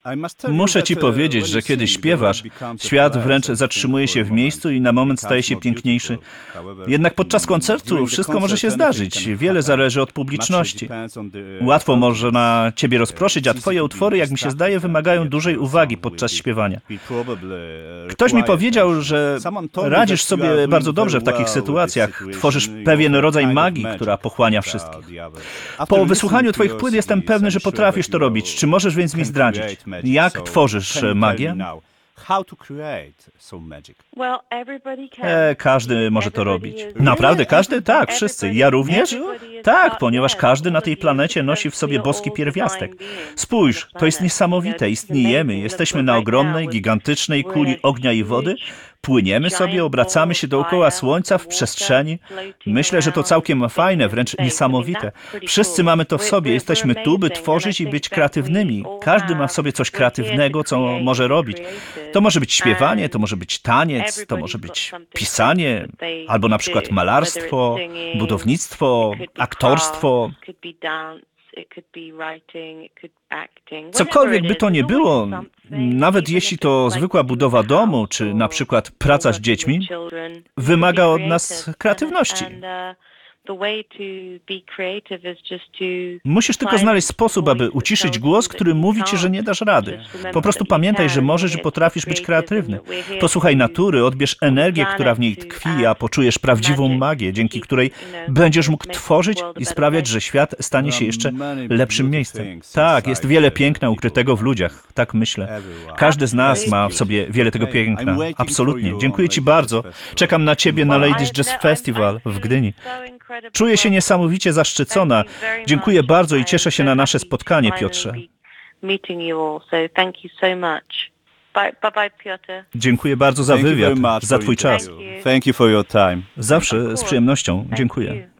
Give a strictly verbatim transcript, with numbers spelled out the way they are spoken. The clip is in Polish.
Muszę ci powiedzieć, że kiedy śpiewasz, świat wręcz zatrzymuje się w miejscu i na moment staje się piękniejszy. Jednak podczas koncertu wszystko może się zdarzyć. Wiele zależy od publiczności. Łatwo można ciebie rozproszyć, a twoje utwory, jak mi się zdaje, wymagają dużej uwagi podczas śpiewania. Ktoś mi powiedział, że radzisz sobie bardzo dobrze w takich sytuacjach. Tworzysz pewien rodzaj magii, która pochłania wszystkich. Po wysłuchaniu twoich płyt jestem pewny, że potrafisz to robić. Czy możesz więc mi zdradzić, jak tworzysz magię? E, każdy może to robić. Naprawdę każdy? Tak, wszyscy. Ja również? Tak, ponieważ każdy na tej planecie nosi w sobie boski pierwiastek. Spójrz, to jest niesamowite. Istniejemy, jesteśmy na ogromnej, gigantycznej kuli ognia i wody. Płyniemy sobie, obracamy się dookoła Słońca w przestrzeni. Myślę, że to całkiem fajne, wręcz niesamowite. Wszyscy mamy to w sobie. Jesteśmy tu, by tworzyć i być kreatywnymi. Każdy ma w sobie coś kreatywnego, co może robić. To może być śpiewanie, to może być taniec, to może być pisanie, albo na przykład malarstwo, budownictwo, aktorstwo. Cokolwiek by to nie było, nawet jeśli to zwykła budowa domu, czy na przykład praca z dziećmi, wymaga od nas kreatywności. Musisz tylko znaleźć sposób, aby uciszyć głos, który mówi ci, że nie dasz rady. Po prostu pamiętaj, że możesz i potrafisz być kreatywny. Posłuchaj natury, odbierz energię, która w niej tkwi, a poczujesz prawdziwą magię, dzięki której będziesz mógł tworzyć i sprawiać, że świat stanie się jeszcze lepszym miejscem. Tak, jest wiele piękna ukrytego w ludziach, tak myślę. Każdy z nas ma w sobie wiele tego piękna. Absolutnie. Dziękuję ci bardzo. Czekam na ciebie na Ladies Jazz Festival w Gdyni. Czuję się niesamowicie zaszczycona. Dziękuję bardzo i cieszę się na nasze spotkanie, Piotrze. Dziękuję bardzo za wywiad, za twój czas. Zawsze z przyjemnością. Dziękuję.